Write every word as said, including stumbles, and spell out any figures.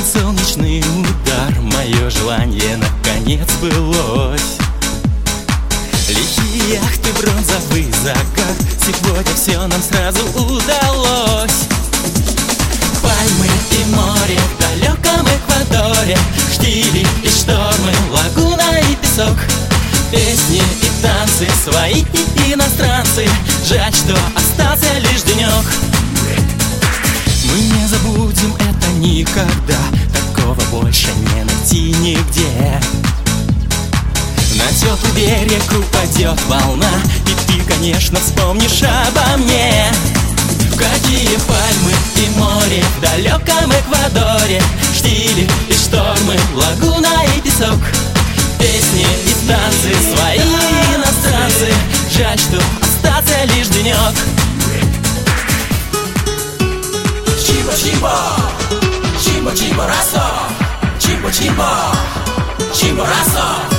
солнечный удар, мое желание наконец сбылось. Лихие яхты, бронзовый закат, сегодня все нам сразу удалось. Пальмы и море в далеком Эквадоре, штили и штормы, лагуна и песок, песни и танцы, свои и иностранцы. Жаль, что остался лишь денек. Мы не забудем это никогда, такого больше не найти нигде. На теплый берег упадет волна, и ты, конечно, вспомнишь обо мне. Какие пальмы и море в далеком Эквадоре, штили и штормы, лагуна и песок, песни и танцы, свои иностранцы. Жаль, что остался лишь денек. Чимбо-чимбо, чимбо-чимбо-расо, чимбо-чимбо, чимбо-расо.